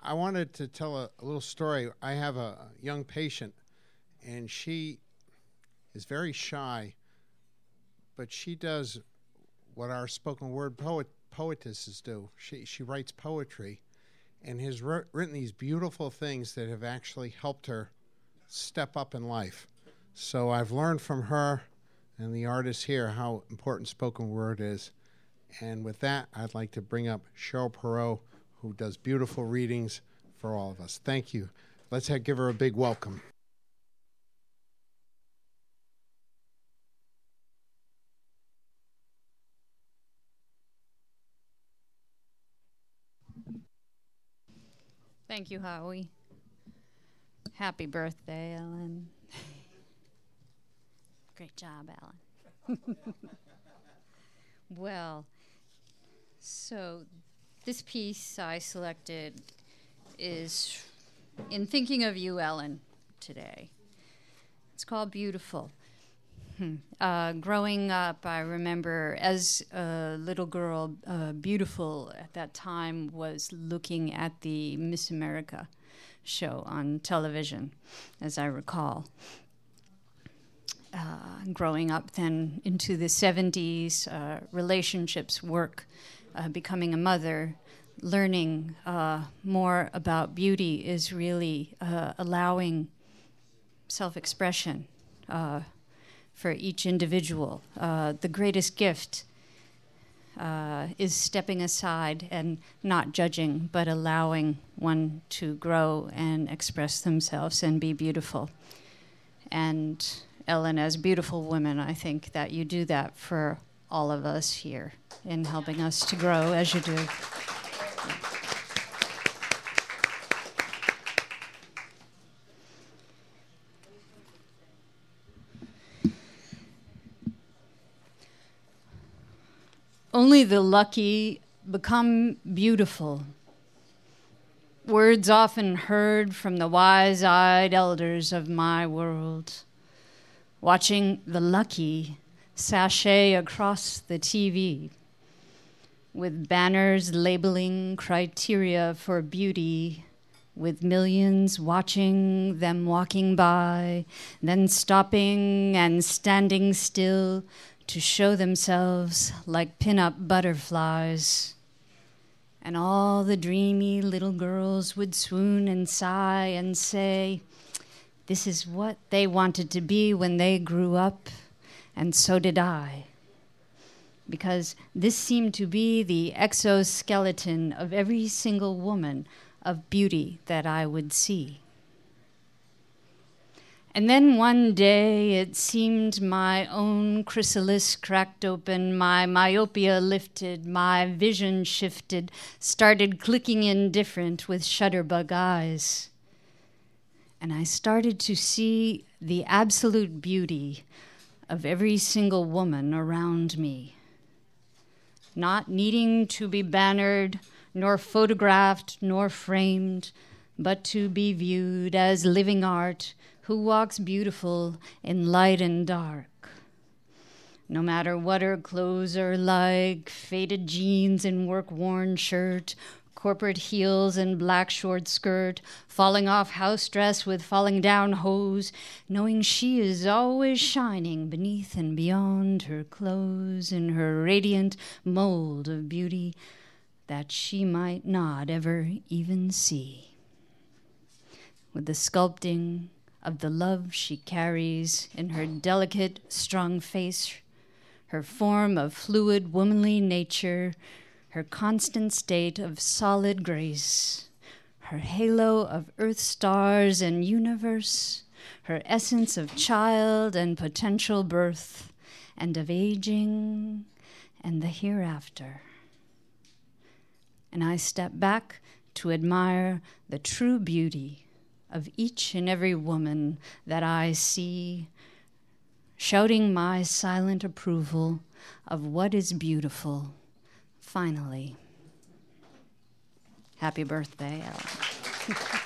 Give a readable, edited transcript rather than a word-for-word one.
I wanted to tell a little story. I have a young patient, and she is very shy, but she does what our spoken word poetesses do. She writes poetry and has written these beautiful things that have actually helped her step up in life. So I've learned from her and the artists here how important spoken word is. And with that, I'd like to bring up Cheryl Perot, who does beautiful readings for all of us. Thank you. Let's give her a big welcome. Thank you, Howie. Happy birthday, Ellen. Great job, Ellen. Well, so this piece I selected is in thinking of you, Ellen, today. It's called Beautiful. Growing up, I remember as a little girl, Beautiful at that time was looking at the Miss America show on television, as I recall. Growing up then into the 70s, relationships, work, becoming a mother, learning more about beauty is really allowing self-expression for each individual. The greatest gift is stepping aside and not judging, but allowing one to grow and express themselves and be beautiful. And Ellen, as beautiful women, I think that you do that for all of us here in helping us to grow as you do. Only the lucky become beautiful. Words often heard from the wise-eyed elders of my world. Watching the lucky sashay across the TV with banners labeling criteria for beauty, with millions watching them walking by, then stopping and standing still to show themselves like pin-up butterflies. And all the dreamy little girls would swoon and sigh and say, this is what they wanted to be when they grew up, and so did I. Because this seemed to be the exoskeleton of every single woman of beauty that I would see. And then one day it seemed my own chrysalis cracked open, my myopia lifted, my vision shifted, started clicking in different with shutterbug eyes. And I started to see the absolute beauty of every single woman around me, not needing to be bannered, nor photographed, nor framed, but to be viewed as living art who walks beautiful in light and dark. No matter what her clothes are like, faded jeans and work-worn shirt, corporate heels and black short skirt, falling off house dress with falling down hose, knowing she is always shining beneath and beyond her clothes in her radiant mold of beauty that she might not ever even see. With the sculpting of the love she carries in her delicate, strong face, her form of fluid, womanly nature, her constant state of solid grace, her halo of earth stars and universe, her essence of child and potential birth, and of aging and the hereafter. And I step back to admire the true beauty of each and every woman that I see, shouting my silent approval of what is beautiful, finally. Happy birthday, Ellen.